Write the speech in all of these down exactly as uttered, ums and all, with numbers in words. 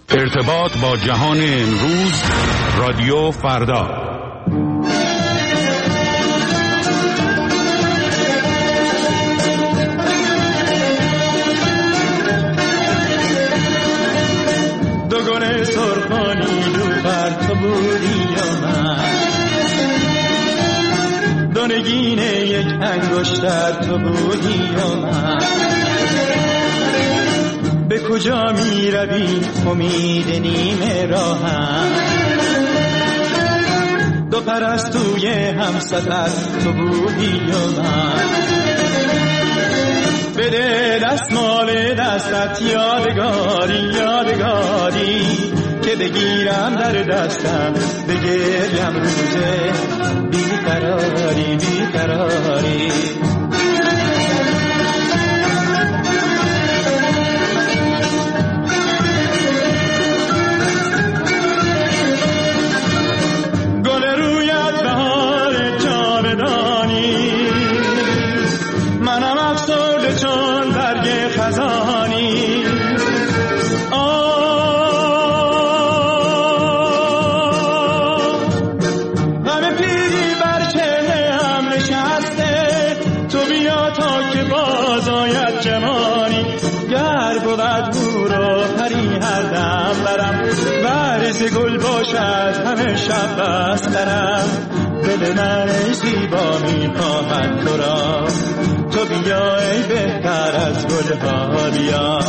ارتباط با جهان امروز، رادیو فردا. دو گل سرخانی دو بر تو بودی یا من، دو نگین یک انگشتر تو بودی یا من. به کجا می روی امید نیمه راهم، دو پرستوی هم سفر تو بودی یا من. بده دستمال دستت یادگاری یادگاری، که بگیرم در دستم بگریم روزه بیقراری بیقراری. خزانی غم پیری بر چهره هم نشسته، تو بیا تا که باز آید جوانی. گر بود برو پری هر دم برم، ورز گل باشد همه شب بسترم. دل من زیبا می خواهد تو را، تو بیا ای بهتر از گلها بیا.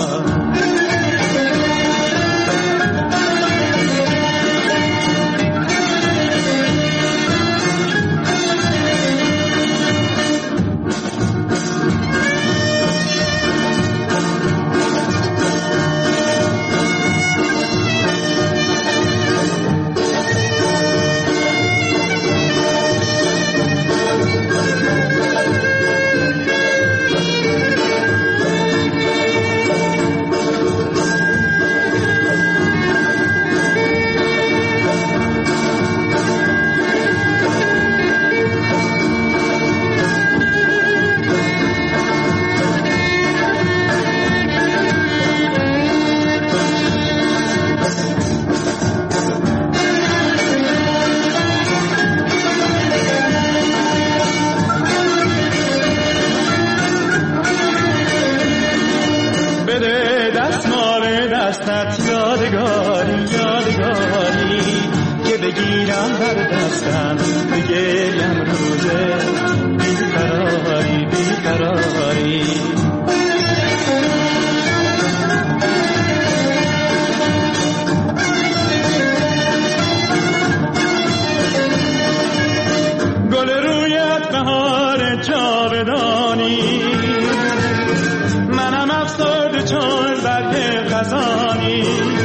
دستت یادگاری یادگاری، که بگیرم در دستم بگریم روزه بیقراری بیقراری. گل رویت بهار جاودانی، منم افسرده چون برگ خزانی.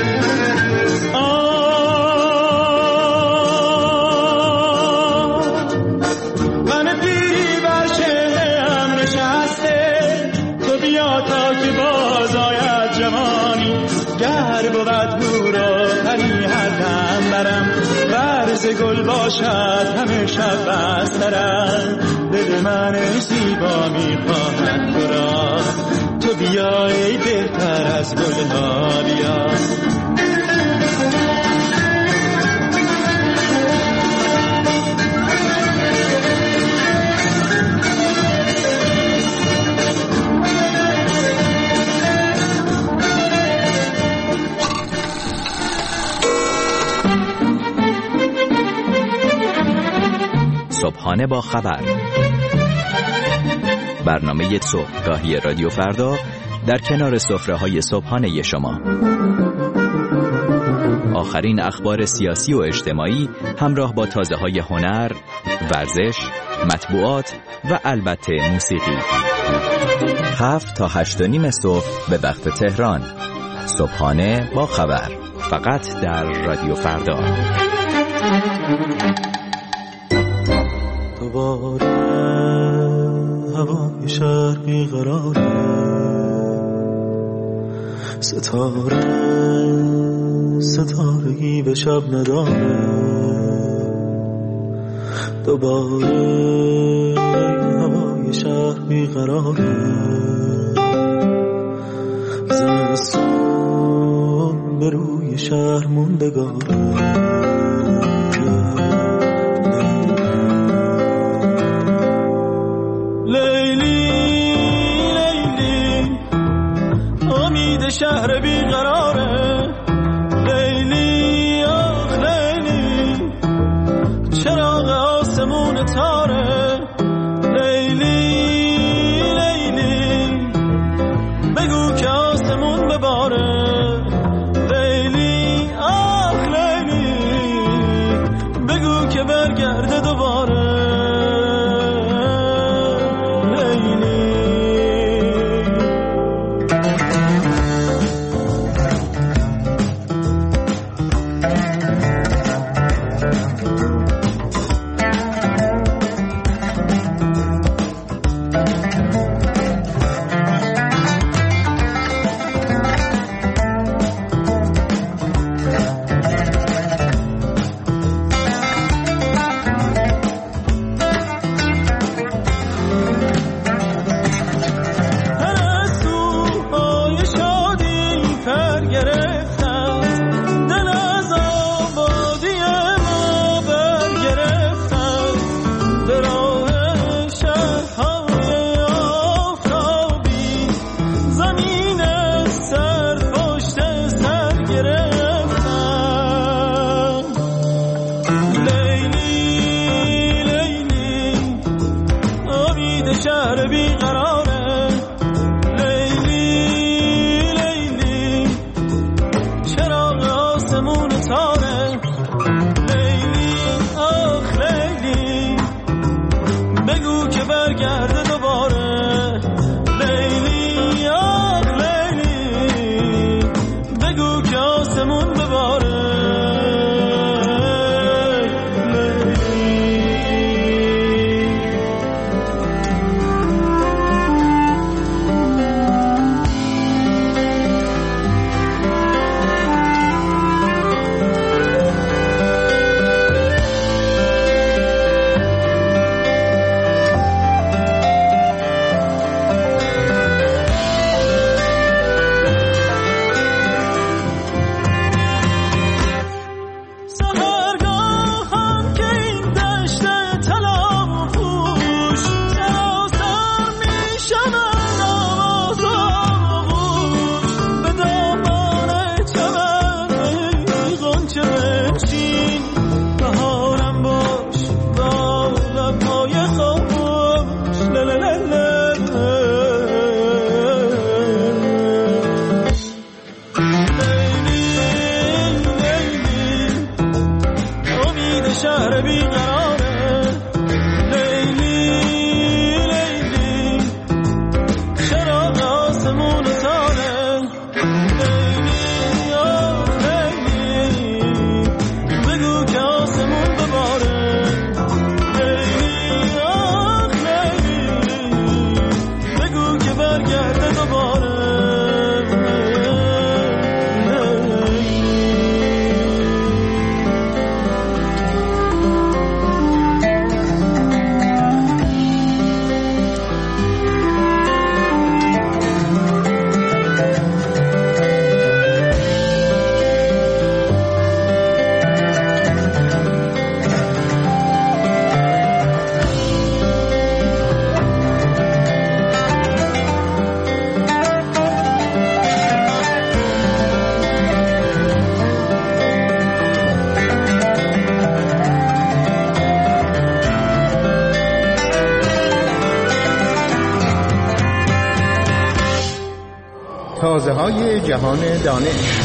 من پیری بر چهره هم نشسته، تو بیا تا که باز آید جوانی. گر بود برو پری هر دم برم، ورز گل باشد همه شب بسترم. دل من زیبا می خواهد تو را، تو بیا ای بهتر از گلها بیا. صبحانه با خبر، برنامه صبحگاهی رادیو فردا در کنار سفره‌های صبحانه شما. آخرین اخبار سیاسی و اجتماعی همراه با تازه‌های هنر، ورزش، مطبوعات و البته موسیقی. هفت تا هشت و نیم صبح به وقت تهران. صبحانه با خبر، فقط در رادیو فردا. دوباره هوای شهر بیقراره، ستاره ستارگی به شب نداره. دوباره هوای شهر بیقراره، زمستون به روی پای شهر موندگاره. شهر بیقراره لیلی آخ لیلی چراغ آسمون تاره لیلی لیلی بگو که آسمون بباره لیلی آخ لیلی بگو که برگرده دوباره شهر بیقراره لیلی لیلی چراغ آسمون تاره لیلی آخ لیلی بگو که برگرده دوباره لیلی آخ لیلی بگو که آسمون بباره. شهر بیقراره لیلی لیلی چراغ آسمون تاره لیلی آخ لیلی بگو که آسمون بباره لیلی آخ لیلی بگو که برگرده دوباره. تازه های جهان دانش.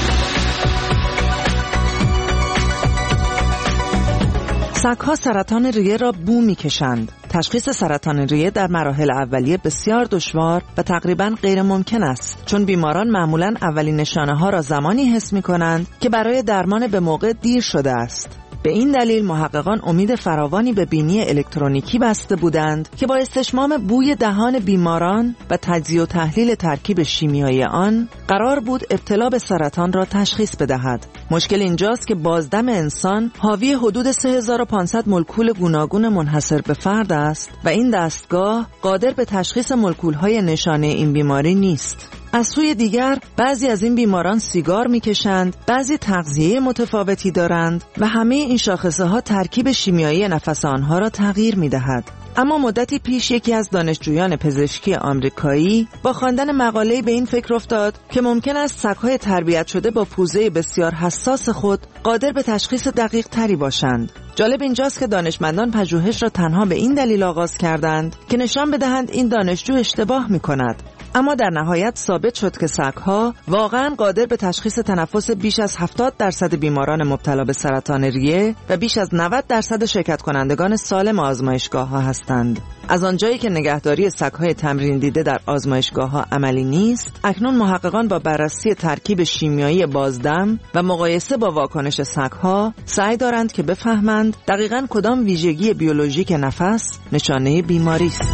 سگ‌ها سرطان ریه را بو می‌کشند. تشخیص سرطان ریه در مراحل اولیه بسیار دشوار و تقریباً غیر ممکن است، چون بیماران معمولاً اولین نشانه‌ها را زمانی حس می‌کنند که برای درمان به موقع دیر شده است. به این دلیل محققان امید فراوانی به بینی الکترونیکی بسته بودند که با استشمام بوی دهان بیماران و تجزیه و تحلیل ترکیب شیمیایی آن قرار بود ابتلا به سرطان را تشخیص بدهد. مشکل اینجاست که بازدم انسان حاوی حدود سه هزار و پانصد مولکول گوناگون منحصر به فرد است و این دستگاه قادر به تشخیص مولکول‌های نشانه این بیماری نیست. از سوی دیگر بعضی از این بیماران سیگار میکشند، بعضی تغذیه متفاوتی دارند و همه این شاخصه ها ترکیب شیمیایی نفس آنها را تغییر میدهد. اما مدتی پیش یکی از دانشجویان پزشکی آمریکایی با خواندن مقاله‌ای به این فکر افتاد که ممکن است سگ‌های تربیت شده با پوزه بسیار حساس خود قادر به تشخیص دقیق تری باشند. جالب اینجاست که دانشمندان پژوهش را تنها به این دلیل آغاز کردند که نشان بدهند این دانشجو اشتباه می‌کند. اما در نهایت ثابت شد که سگ‌ها واقعاً قادر به تشخیص تنفس بیش از هفتاد درصد بیماران مبتلا به سرطان ریه و بیش از نود درصد شرکت کنندگان سالم آزمایشگاه‌ها هستند. از آنجایی که نگهداری سگ‌های تمرین دیده در آزمایشگاه‌ها عملی نیست، اکنون محققان با بررسی ترکیب شیمیایی بازدم و مقایسه با واکنش سگ‌ها سعی دارند که بفهمند دقیقاً کدام ویژگی بیولوژیک نفس نشانه بیماری است.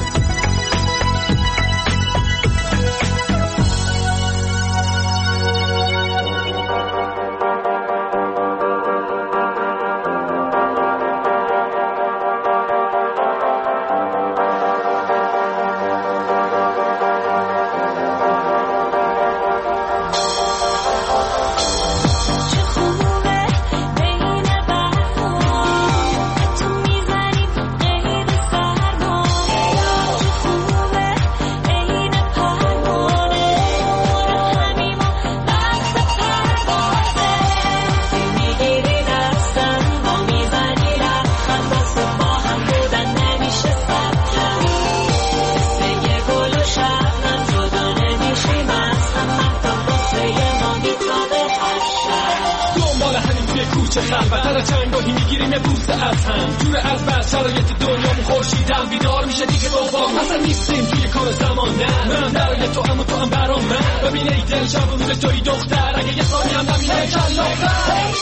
چه خلوت هر چنگاهی میگیریم یه بوسه از هم جور از بس شرایط دنیامون خورشیدم بیدار میشه دیگه دوباره اصلا نیستیم توی کار زمان نه من برای تو اما تو هم برام من ببین ای دل شب و روز توی دختر اگه یه ثانی هم نبینه کلاختر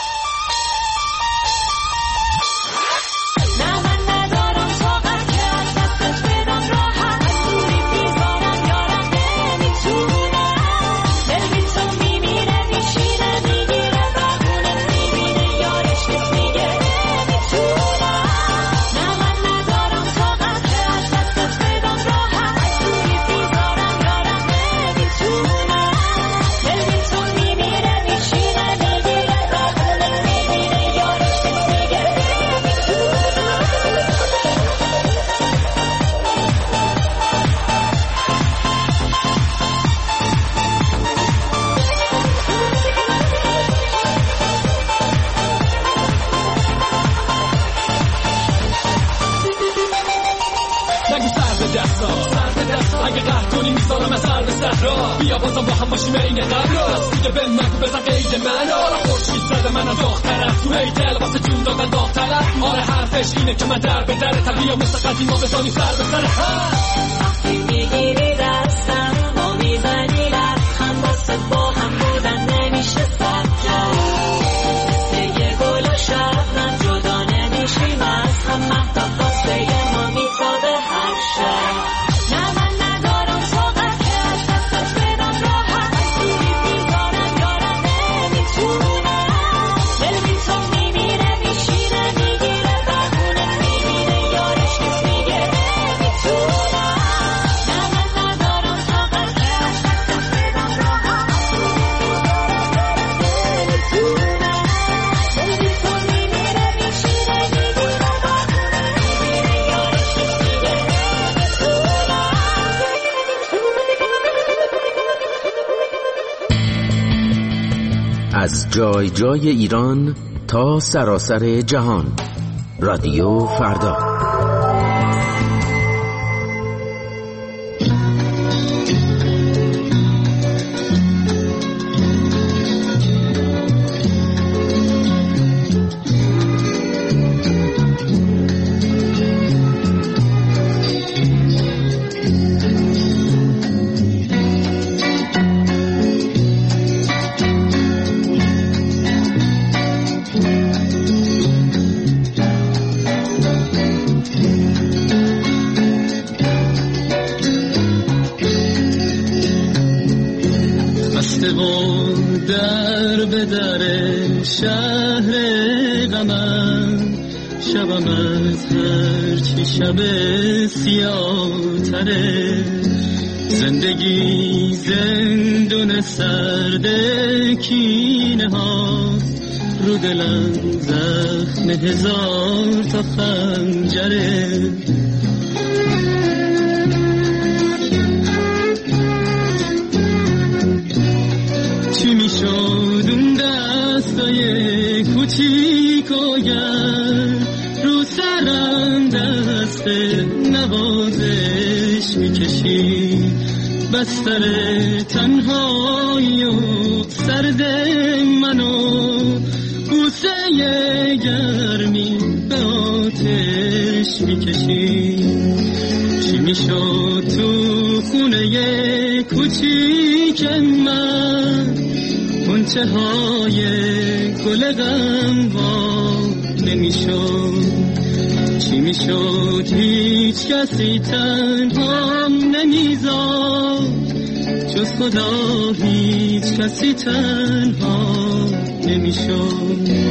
اگه قهر کنی میذارم از سر به صحرا بیا بازم با هم باشیم این قبرا دیگه به من بزن قید من آره خورشید زده من از داغ طرف تو ای دل واسه جون دادن داغ طرف آره حرفش اینه که من در به در طبیعه مثل قدیما بزنیم سر به سر هم وقتی میگیری دستم ما میزنی لبخند واسه با هم بودن نمیشه سبکه مثل یه گل و شبنم جدا نمیشیم از هم مهتاب واسه ما میتابه هر شب از جای جای ایران تا سراسر جهان رادیو فردا. در به در شهر غمم شبم از هرچی شب سیاه تره زندگی زندون سرد کینه ها، رو دلم زخم هزار تا خنجره. چی میشد اون دستای کوچیک و گرم، رو سرم دست نوازش میکشی، بستر تنهایی و سرد منو بوسه گرمی به آتش میکشی. چی میشد تو خونه کوچیک من، غنچه های گل غم وا نمیشد. چی میشد هیچ کسی تنهام نمیذاشت، جز خدا هیچ کسی تنها نمیشد.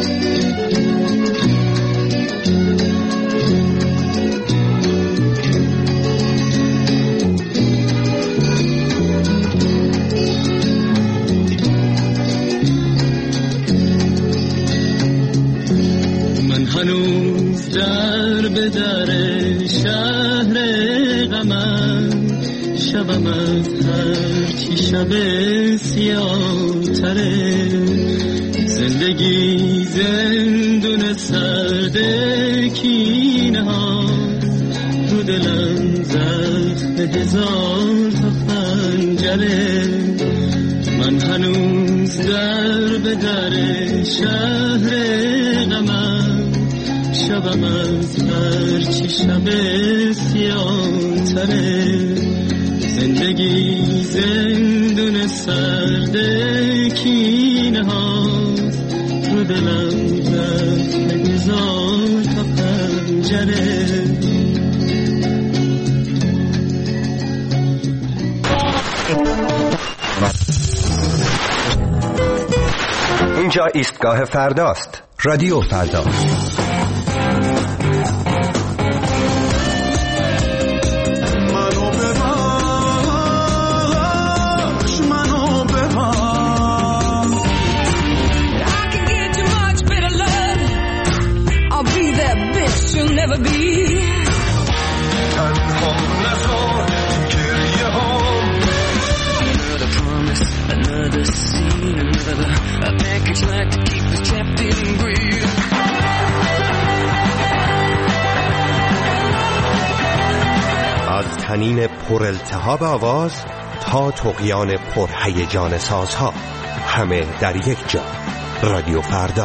هنوز در به در شهر غمم، شبم از هرچی شب سیاه تره. زندگی زندون سرد کینه ها، رو دلم زخم هزار تا خنجره. من هنوز در به در شهر غمم، شبم از هرچی شب سیاه تره. زندگی زندون سرد کینه ها، رو دلم زخم هزار تا پنجره. اینجا ایستگاه فرداست. رادیو فردا. از طنین پر التهاب آواز تا طغیان پر هیجان سازها، همه در یک جا. رادیو فردا.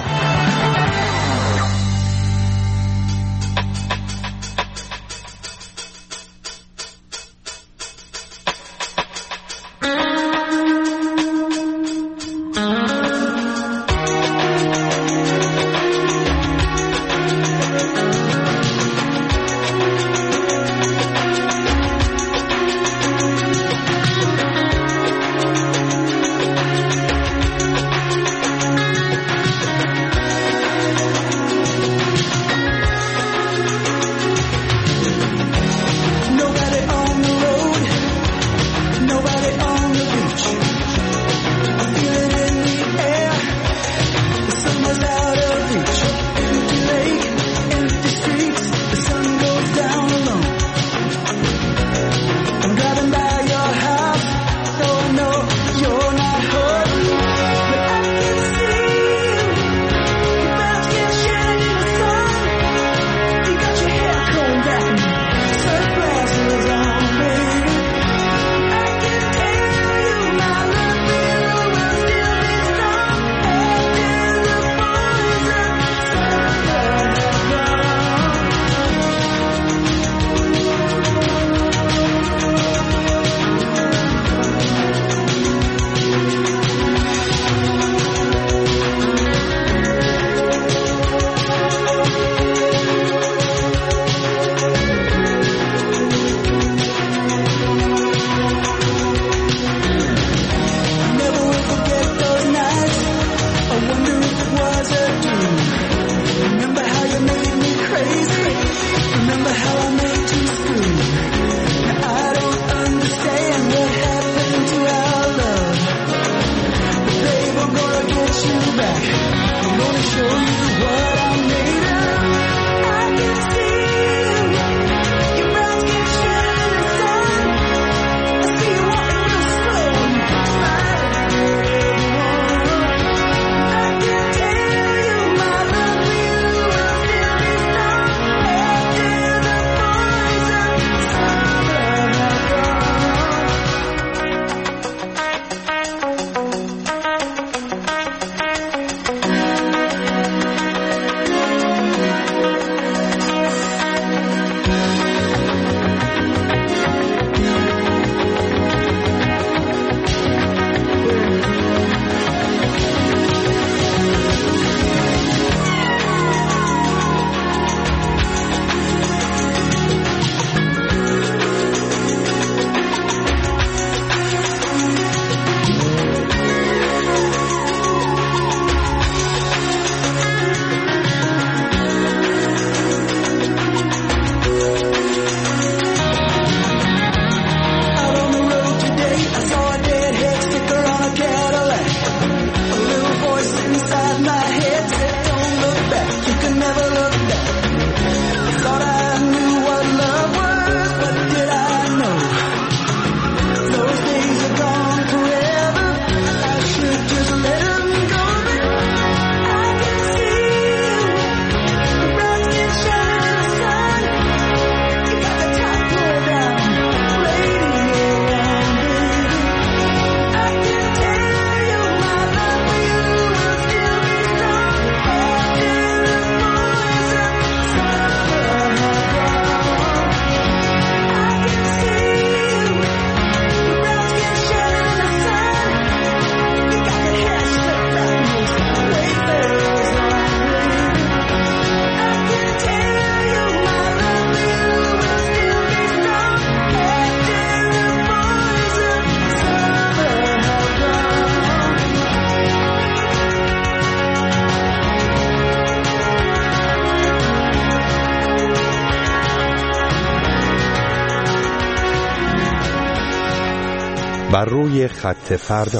بر روی خط فردا.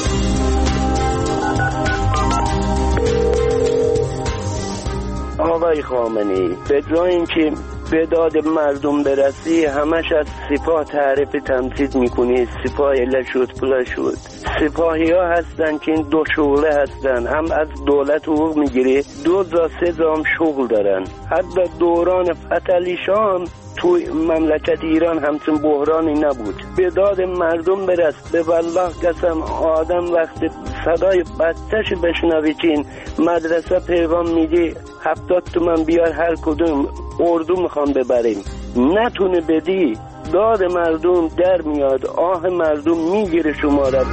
آقای خامنه‌ای، به جای اینکه به داد مردم برسی همش از سپاه تعریف تمثیل میکنی. سپاه اله شد پلا شد. سپاهی ها هستن که این دو شغله هستن، هم از دولت حقوق میگیره، دو تا سه تا هم شغل دارن. حتی دوران فتحعلی شاه هم توی مملکت ایران همچون بحرانی نبود. به داد مردم برس. به والله قسم آدم وقتی صدای بچه‌ش بشنوی که این مدرسه پیغام میده هفتاد تومن بیار هر کدوم اردو میخوان ببریم، نتونه بدی، داد مردم در میاد، آه مردم میگیره شما را.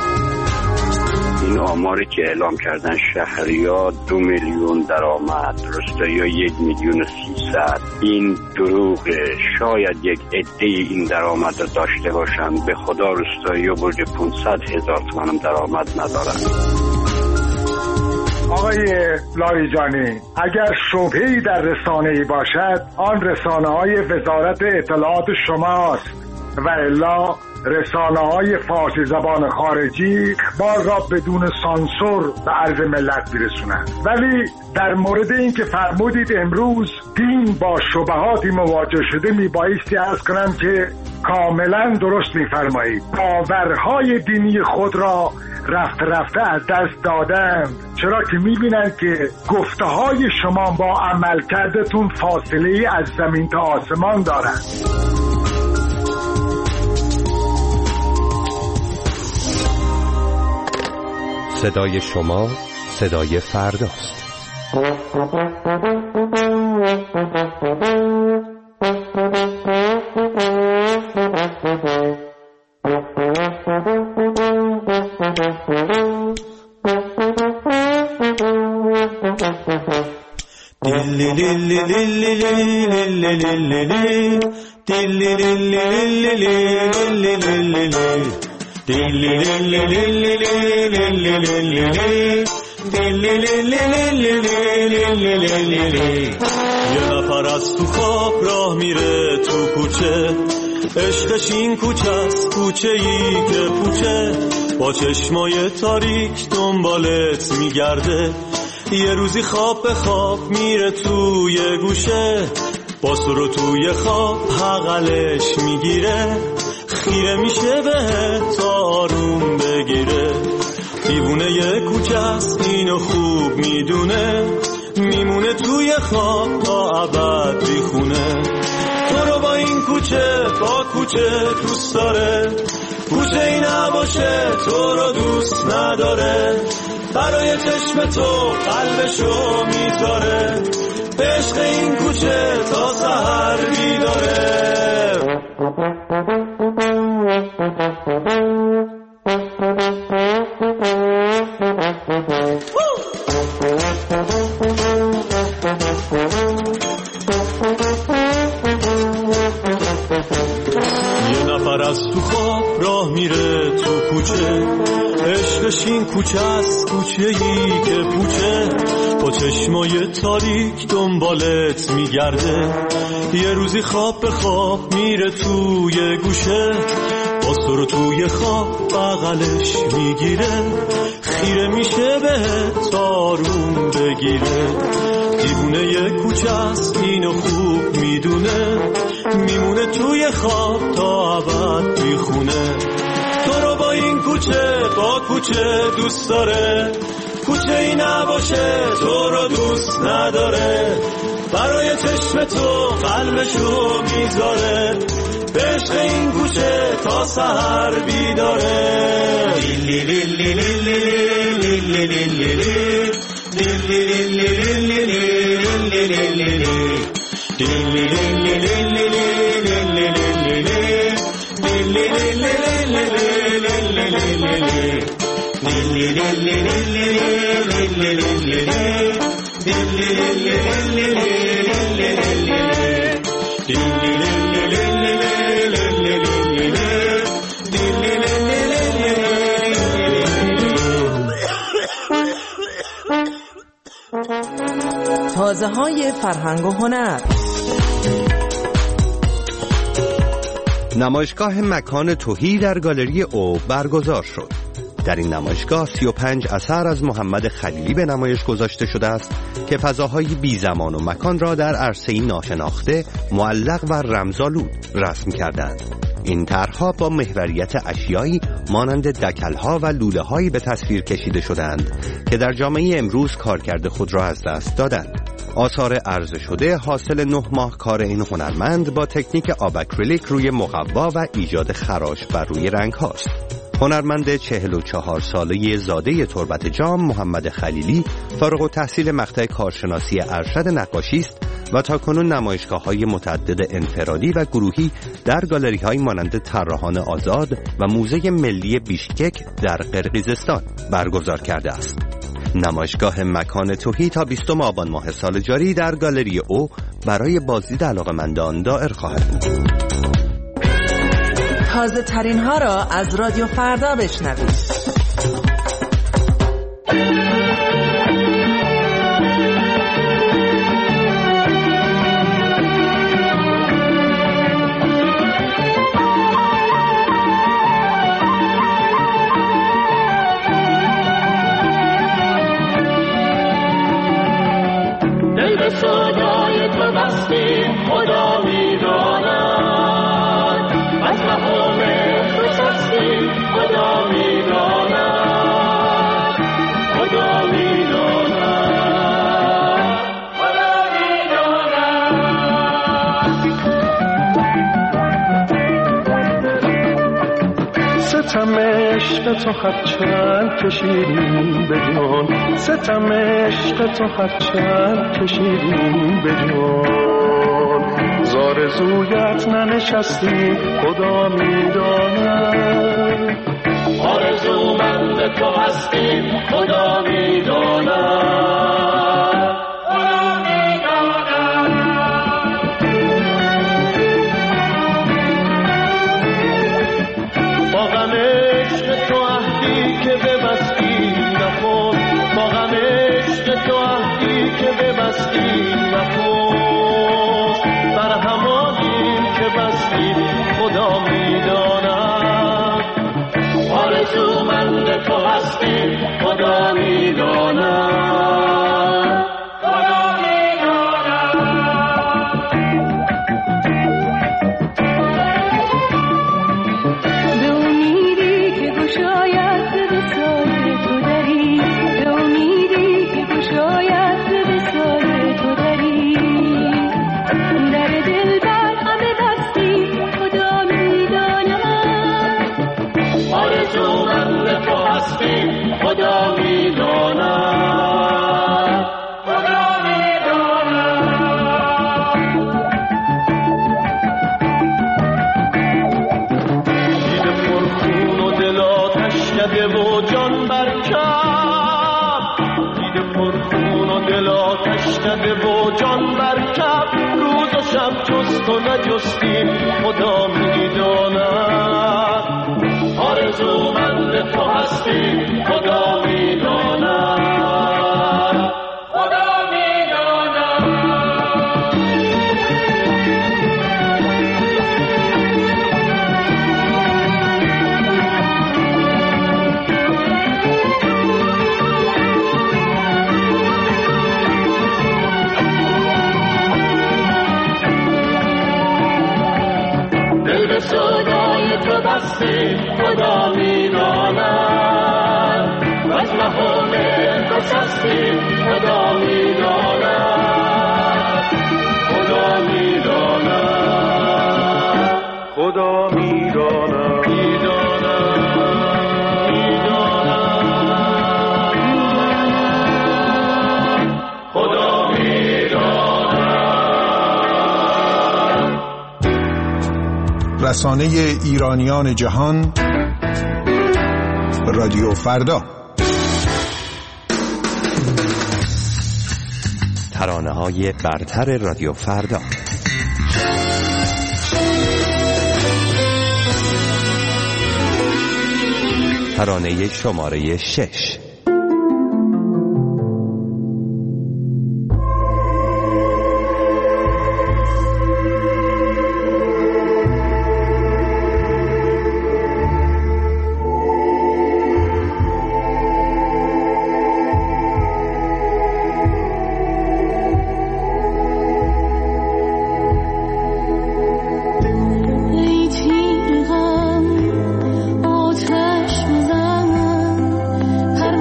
این آماری که اعلام کردن شهریار دو میلیون درآمد، روستایی‌ها یک میلیون و سیصد، این دروغه. شاید یک عده این درآمد رو داشته باشن، به خدا روستایی‌ها برج پانصد هزار تومان هم درآمد ندارن. آقای لاریجانی، اگر شبهه‌ای در رسانه‌ای باشد آن رسانه‌های وزارت اطلاعات شماست و الا رسانه‌های فارسی زبان خارجی اخبار را بدون سانسور به عرض ملت می‌رسونند. ولی در مورد این که فرمودید امروز دین با شبهاتی مواجه شده، میبایستی عرض کنم که کاملا درست می‌فرمایید. باورهای دینی خود را رفته رفته از دست دادند، چرا که می‌بینند که گفته‌های شما با عملکردتون فاصله از زمین تا آسمان دارند. صدای شما صدای فرداست. یه نفر از تو خواب راه میره تو کوچه، عشقش این کوچه است، کوچه ای که پوچه با چشمای تاریک دنبالت میگرده. یه روزی خواب به خواب میره توی گوشه، با سرو توی خواب حقلش میگیره. خیره میشه به تا آروم بگیره. دیوونه یه کوچه است اینو خوب میدونه، میمونه توی خواب تا ابد بیخونه. تو رو با این کوچه با کوچه دوست داره، کوچه ای نباشه تو رو دوست نداره. برای چشم تو قلبشو میذاره، به عشق این کوچه تا سحر بیداره. یه نفر از تو خواب راه میره تو کوچه، عشقش این کوچه است، کوچه ای که پوچه با چشمای تاریک دنبالت میگرده. یه روزی خواب به خواب میره توی گوشه، با سرو توی خواب بغلش میگیره. خیره میشه به تاروم بگیره. دیوونه یه کوچه است اینو خوب میدونه، میمونه توی خواب تا ابد بیخونه. تو رو با این کوچه با کوچه دوست داره، کوچه ای نباشه تو رو دوست نداره. برای چشم تو قلبشو میذاره، به عشق این کوچه تا سحر بیداره. لیلی لیلی لیلی لیلی لیلی لیلی لیلی تازه های فرهنگ و هنر. نمایشگاه مکان تهی در گالری او برگزار شد. در این نمایشگاه سی و پنج اثر از محمد خلیلی به نمایش گذاشته شده است که فضاهای بی زمان و مکان را در عرصه‌ای ناشناخته، معلق و رمزآلود رسم کردند. این طرح‌ها با محوریت اشیایی مانند دکل‌ها و لوله‌هایی به تصویر کشیده شدند که در جامعه امروز کارکرد خود را از دست دادند. آثار عرضه شده حاصل نه ماه کار این هنرمند با تکنیک آب اکریلیک روی مقوا و ایجاد خراش بر روی رنگ هاست. هنرمند چهل و چهار ساله زاده تربت جام محمد خلیلی فارغ التحصیل مقطع کارشناسی ارشد نقاشی است و تاکنون نمایشگاه‌های متعدد انفرادی و گروهی در گالری‌های مانند طراحان آزاد و موزه ملی بیشکک در قرقیزستان برگزار کرده است. نمایشگاه مکان تهی تا بیستم آبان ماه سال جاری در گالری او برای بازدید علاقه‌مندان دایر خواهد بود. تازه ترین ها را از رادیو فردا بشنوید. ستم عشق تو هرچند کشیدیم به جان، ستم عشق تو هرچند کشیدیم به جان، زارزویت ننشستی خدا میداند، آرزومند تو هستیم خدا میداند. خدا میداند. آرزومند تو هستی خدا میداند، خدا میداند. به امیدی که گشاید به سال تو دری، به امیدی که گشاید به سال تو دری، در دل بر همه بستی خدا میداند. آرزومند تو هستی خدا میداند، خدا میداند. دیده پرخون و دل آتش کده و جان برکب، دیده پرخون و دل آتش کده و جان برکب، روز و شب جست و نجستیم خدا میداند. آرزومند تو هستی خدا میداند، خدا میداند. دل به سودای تو بستی خدا میداند، و از محال تو سستی خدا میداند، خدا میداند، خدا میداند، میداند، میداند، خدا میداند. رسانه ایرانیان جهان، رادیو فردا. ترانه‌های برتر رادیو فردا. ترانه شماره شش. آتش بزن، پر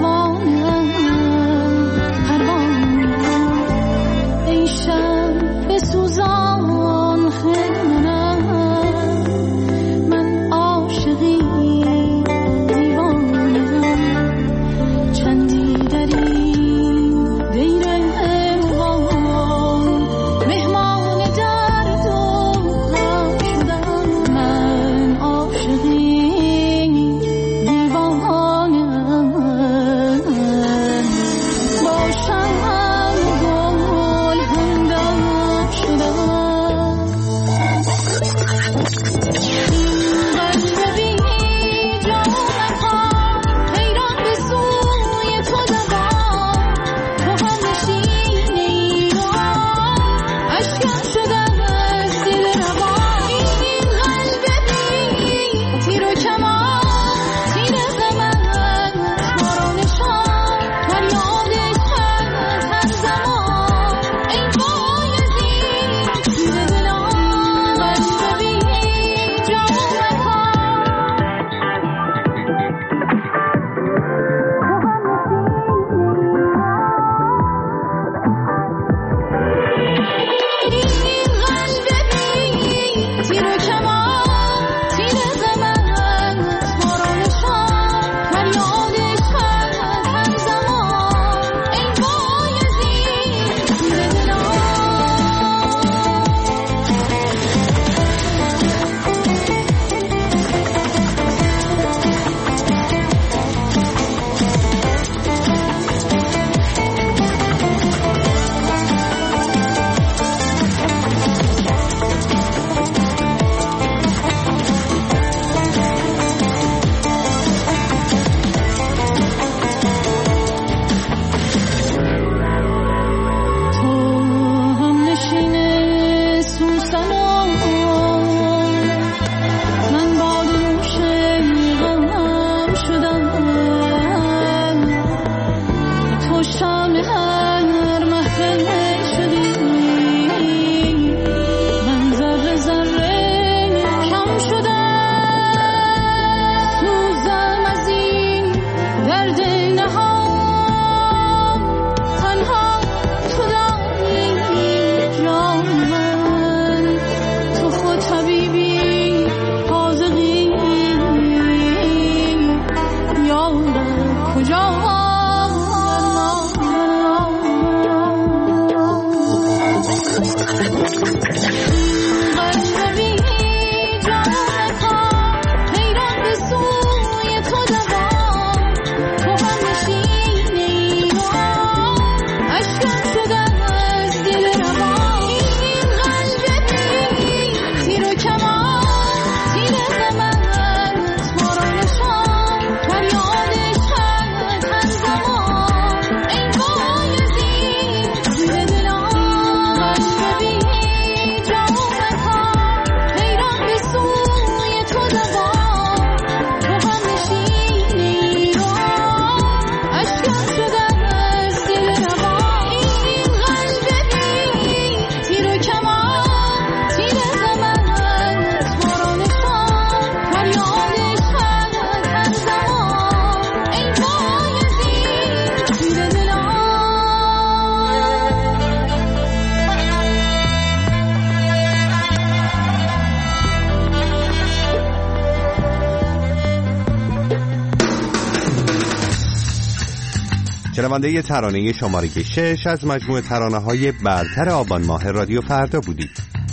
شنونده ترانه شماره شش از مجموعه ترانه‌های برتر آبان ماه رادیو فردا بودید.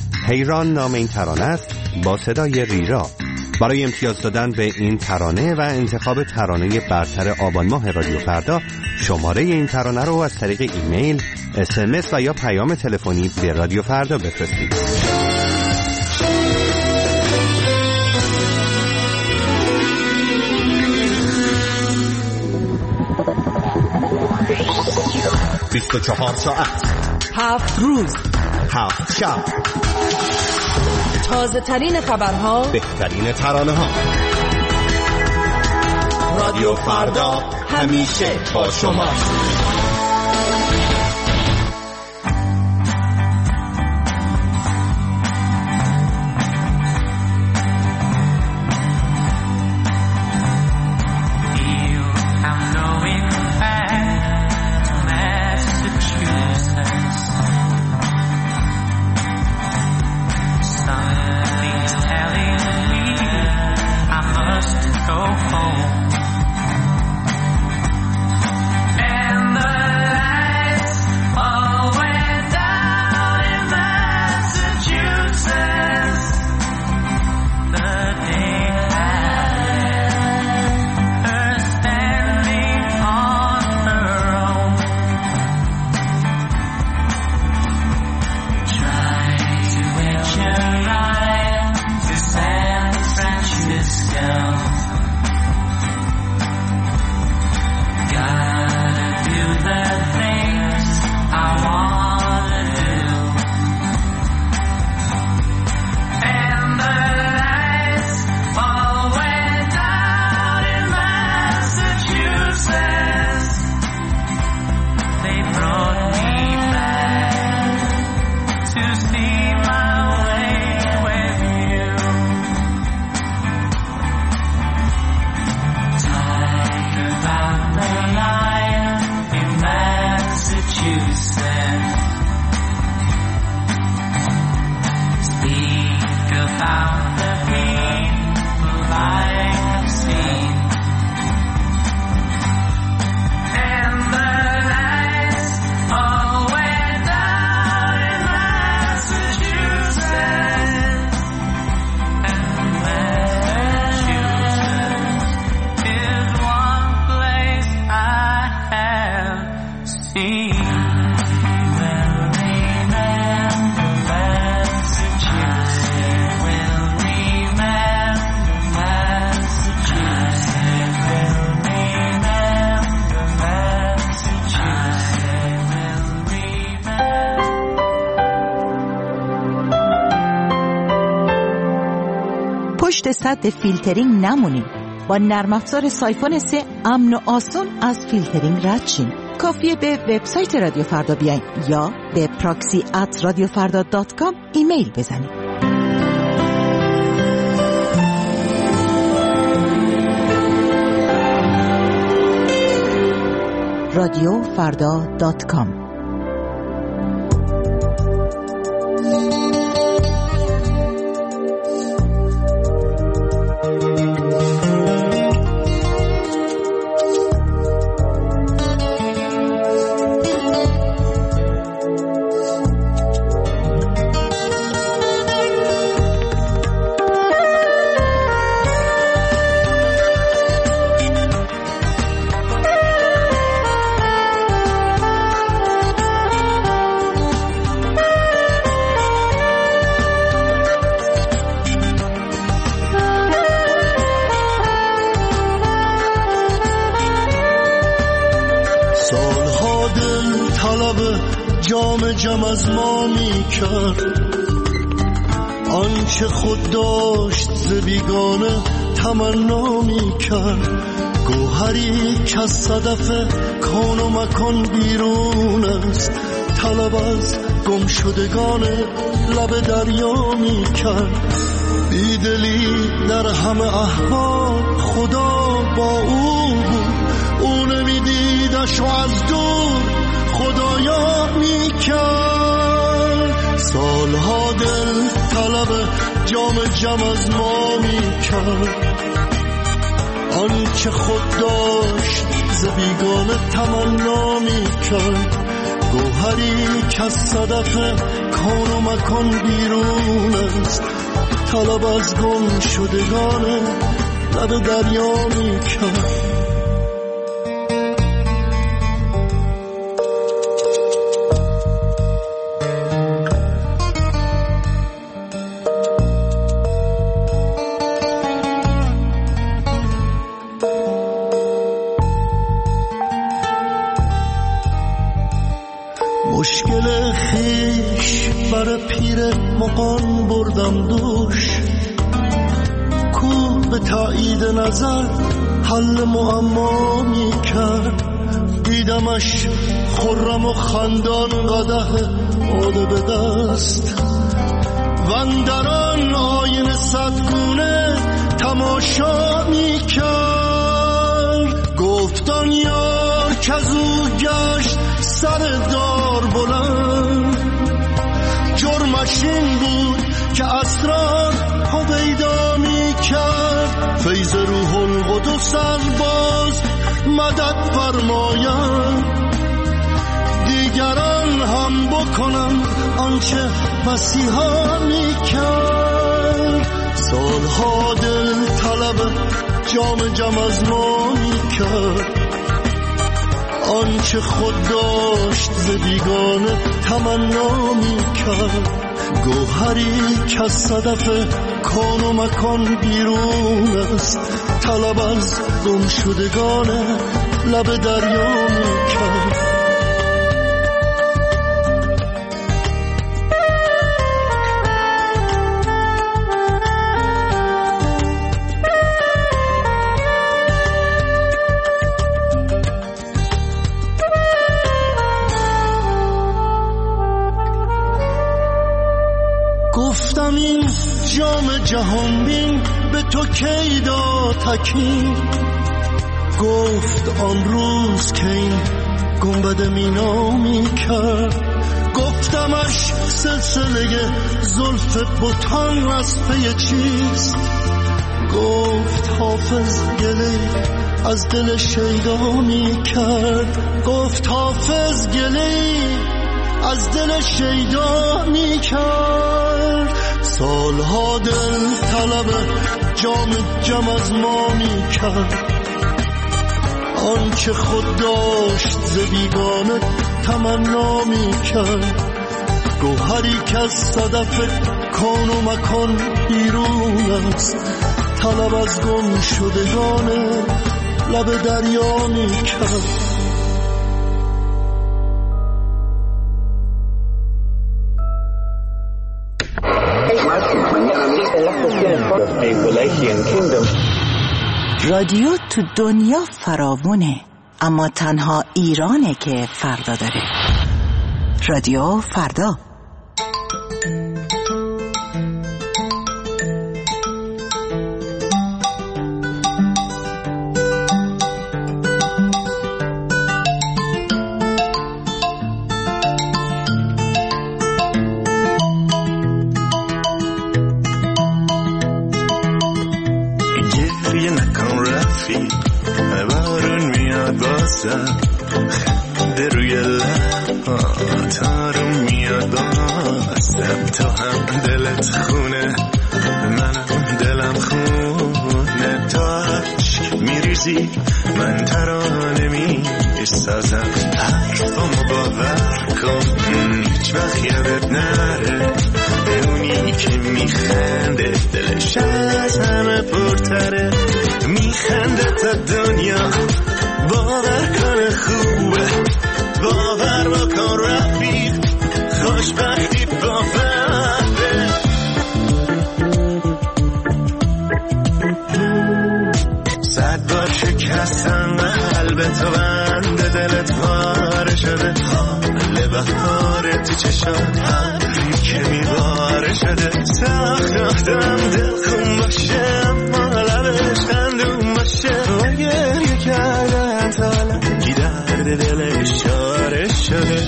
حیران نام این ترانه است با صدای ریرا. برای امتیاز دادن به این ترانه و انتخاب ترانه برتر آبان ماه رادیو فردا شماره این ترانه رو از طریق ایمیل، اس ام اس و یا پیام تلفنی به رادیو فردا بفرستید. بیست و چهار ساعت، هفت روز، هفت شب، تازه ترین خبرها، بهترین ترانه ها. رادیو فردا همیشه با شماست. پشت سد فیلترینگ نمونید. با نرم افزار سایفون سه امن و آسون از فیلترینگ رد شین. کافیه به وبسایت رادیو فردا بیاین یا به پراکسی ات رادیو فردا دات کام ایمیل بزنید. رادیو فردا دات کام. جام جم از ما می کرد آنچه خود داشت ز بیگانه تمنا می کرد. گوهری که از صدف کون و مکان بیرون است طلب از گم شدگان لب دریا می کرد. بیدلی در همه احوال خدا با او بود، او نمیدیدش و از دور خدایا می کرد. سالها دل طلب جام جم از ما می کرد آنچه خود داشت ز بیگانه تمنا می کرد. گوهری که از صدف کون و مکان بیرون است طلب از گم شدگان لب دریا می کرد. مشکل خیش بر پیر مغان بردم دوش، کو به تایید نظر حل معما می کرد. دیدمش خرم و خندان قدح باده به دست و اندران آینه صدگونه تماشا می کرد. گفتان یار که از او گشت سر دار بلند، جرمش این بود که اسرار هویدا می کرد. فیض روح القدس از باز مدد فرماید، دیگران هم بکنن آنچه مسیحا می کرد. سالها دل طلب جام جم از ما می کرد آنچه خود داشت ز بیگانه تمنا می کرد. گوهری که از صدف کون و مکان بیرون است طلب از گم شدگان لب دریا می کرد. گفتم این جام جهان بین به تو کی داد تکین، گفت آن روز که این گنبد مینا می کرد. گفتمش سلسله زلف بتان از پی چیست، گفت حافظ گله از دل شیدا می کرد. گفت حافظ گله از دل شیدا می کرد. سالها دل طلب جام جم از ما می کرد آنچه خود داشت ز بیگانه تمنا می کرد. گوهری که از صدف کون و مکان بیرون است طلب از گم شدگان لب دریا می کرد. رادیو تو دنیا فراوونه، اما تنها ایرانه که فردا داره. رادیو فردا. خنده روی لباتارو میاد بازم، تو هم دلت خونه منم دلم خونه، تو عشق میریزی من ترانه میسازم، حرفامو باور کن هیچ وقت یادت نره، اونی که میخنده دلش از همه پرتره، میخنده تا دنیا باور کنه خوبه، باور بکن رفیق خوشبختی با فرده، صد بار شکستم قلب تو بنده، دلت پاره شده، حال بهار تو چشات ابری که میباره شده، سخت رفتم دل خون باشه اما لبش خندون باشه، و گریه کردن تا لنگی درد دلش چاره شده،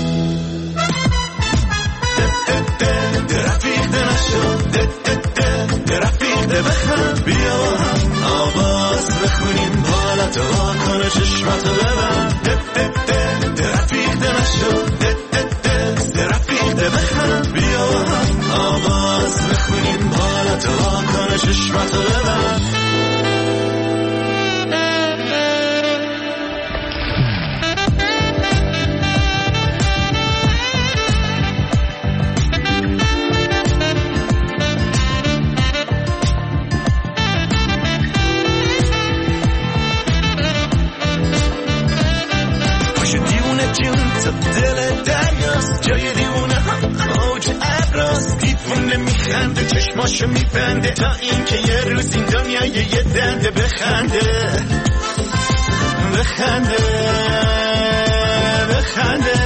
رفیق ده نشد، رفیق ده بخند، بیا با هم آواز بخونیم، بالا تو واکنه چشماتو ببند، رفیق ده نشد، رفیق ده بخند، بیا با هم آواز بخونیم، بالا تو واکنه چشماتو ببند. دل دریاست جای دیونه هم اوج ابراست، دیوونه میخنده چشماشو میبنده، تا این که یه روز این دنیا یه دنده بخنده بخنده بخنده،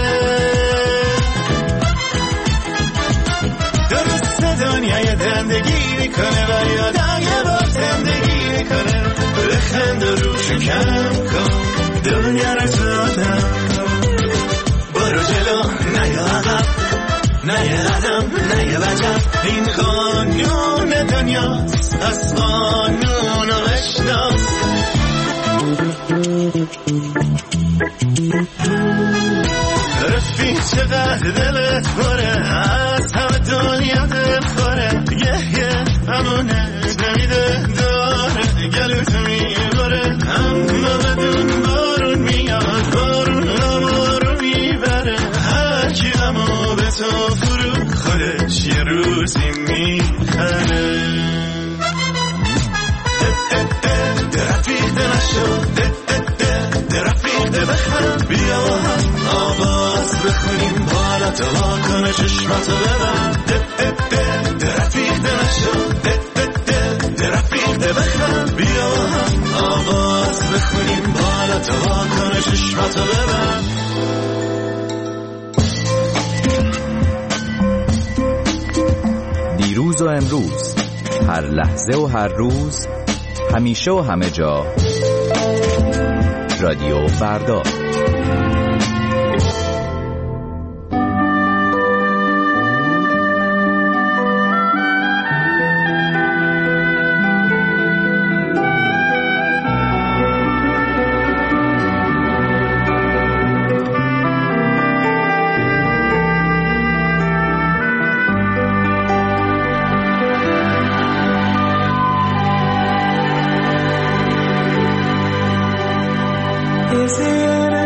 درست دنیا یه دندگی میکنه و یادم یه بار زندگی میکنه، بخنده روشو کم کن دنیا رو زادم، برو جلو نه عقب نه یه قدم نه یه وجب، این قانون دنیاست از قانون و بشناس، رفیق چقدر دلت بره از همه دنیا دل خوره، یه یه همونت نمیده داره گلوت میبره، اما بدون بارون میاد بارون بارون میبره، هرکی همو به تو فرو خودش یه روزی میخره، رفیق ده نشد، رفیق ده بخند، بیا با هم آواز بخونیم، بالا تو واکنه چشماتو ببند، رفیق ده نشد، رفیق ده بخند، بیا با هم آواز بخونیم، بالا تو واکنه چشماتو ببند. دیروز و امروز، هر لحظه و هر روز، همیشه و همه جا، رادیو فردا. Is it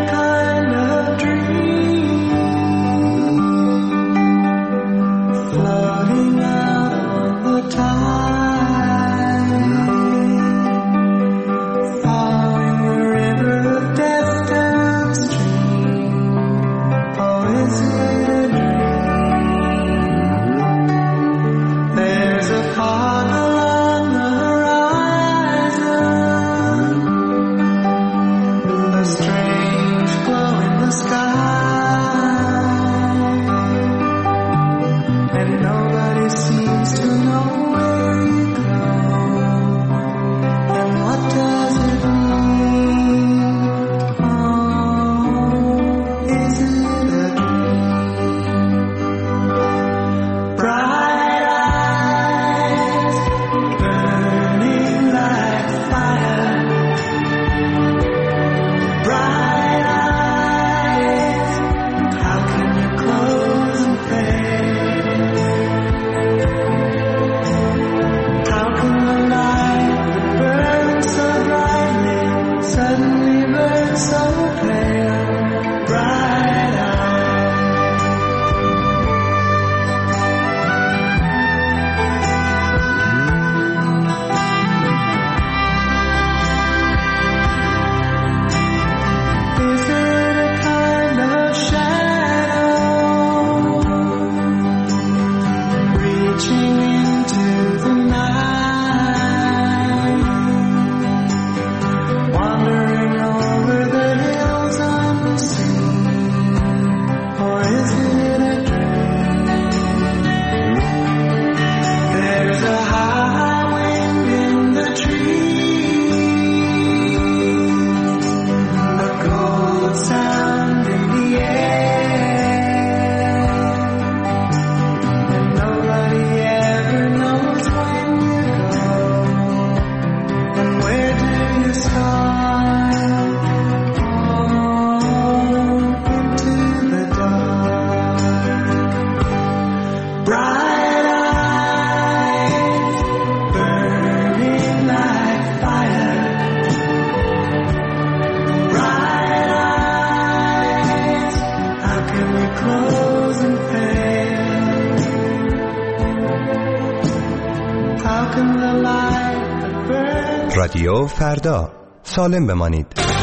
closing pain. How can the light that burns رادیو فردا، سالم بمانید.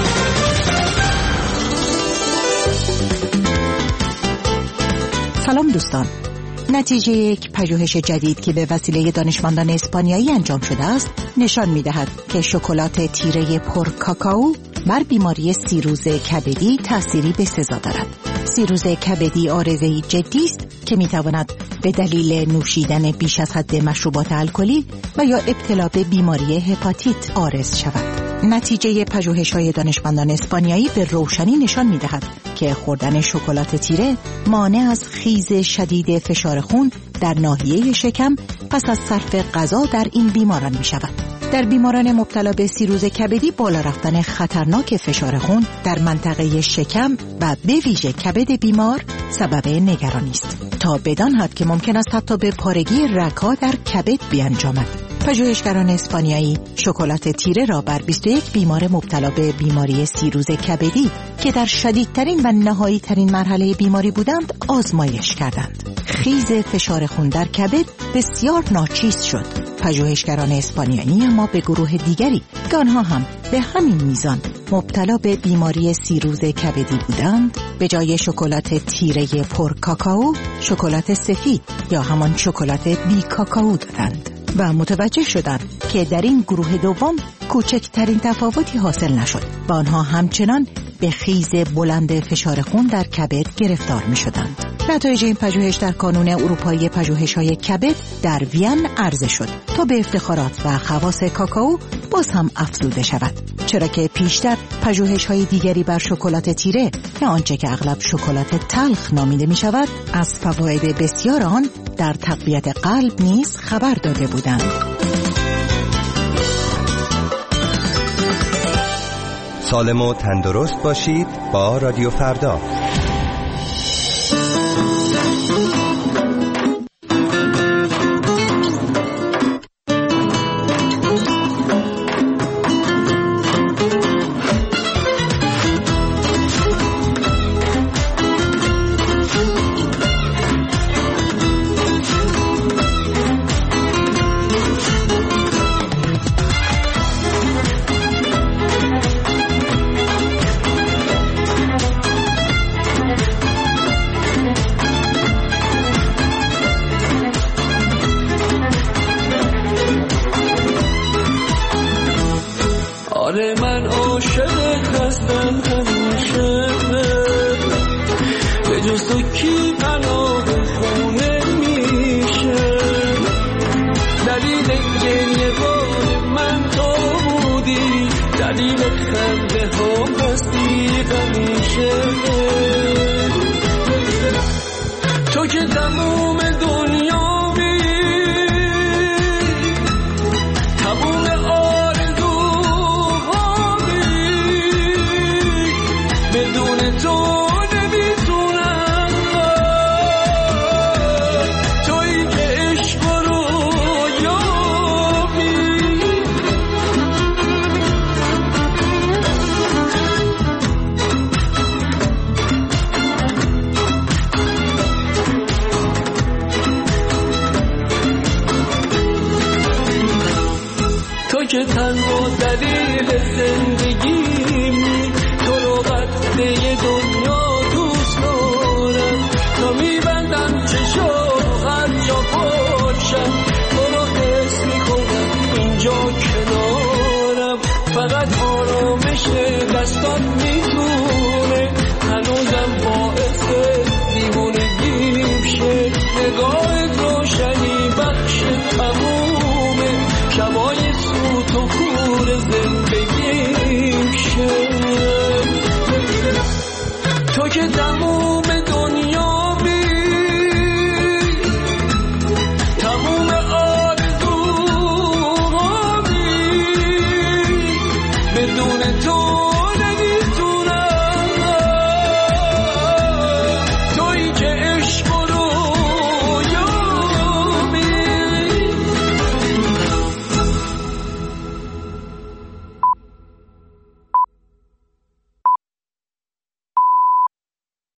سلام دوستان. نتیجه یک پژوهش جدید که به وسیله دانشمندان اسپانیایی انجام شده است نشان می‌دهد که شکلات تیره پر کاکائو بر بیماری سیروز کبدی تأثیری بسزا دارد. سیروز کبدی عارضه‌ای جدی است که می‌تواند به دلیل نوشیدن بیش از حد مشروبات الکلی و یا ابتلا به بیماری هپاتیت عارض شود. نتیجه پژوهش‌های دانشمندان اسپانیایی به روشنی نشان می‌دهد که خوردن شکلات تیره مانع از خیز شدید فشار خون در ناحیه شکم پس از صرف غذا در این بیماران می‌شود. در بیماران مبتلا به سیروز کبدی بالا رفتن خطرناک فشار خون در منطقه شکم و به ویژه کبد بیمار سبب نگرانی است، تا بدان حد که ممکن است حتی به پارگی رگ‌ها در کبد بیانجامد. پژوهشگران اسپانیایی شکلات تیره را بر بیست و یک بیمار مبتلا به بیماری سیروز کبدی که در شدیدترین و نهایی ترین مرحله بیماری بودند آزمایش کردند. خیز فشار خون در کبد بسیار ناچیز شد. پژوهشگران اسپانیایی اما به گروه دیگری که آنها هم به همین میزان مبتلا به بیماری سیروز کبدی بودند به جای شکلات تیره پر کاکائو شکلات سفید یا همان شکلات بی کاکائو دادند و متوجه شدند که در این گروه دوم کوچکترین تفاوتی حاصل نشد و آنها همچنان به خیز بلند فشار خون در کبد گرفتار می شدند. نتایج این پژوهش در کانون اروپایی پژوهش‌های کبد در وین عرضه شد تا به افتخارات و خواص کاکائو باز هم افزوده شود، چرا که پیشتر پژوهش‌های دیگری بر شکلات تیره یا آنچه که اغلب شکلات تلخ نامیده می شود از فواید بسیار آن در تقویت قلب نیز خبر داده بودند. سالم و تندرست باشید با رادیو فردا. تو که تموم دنیامی تموم آرزوهامی بدون تو نمیتونم تویی که عشق رو یابی که تنها دلیل زندگیمی تو رو قده دنیا دوست دارم تا میبندم چشم هر جا باشم تو رو حس میکنم اینجا کنارم فقط آرامش دستان میتونه هنوزم باعث دیوونگیم شه نگاهت روشنی بخش تمومه شبای تو کور زندگیم شه تو که تموم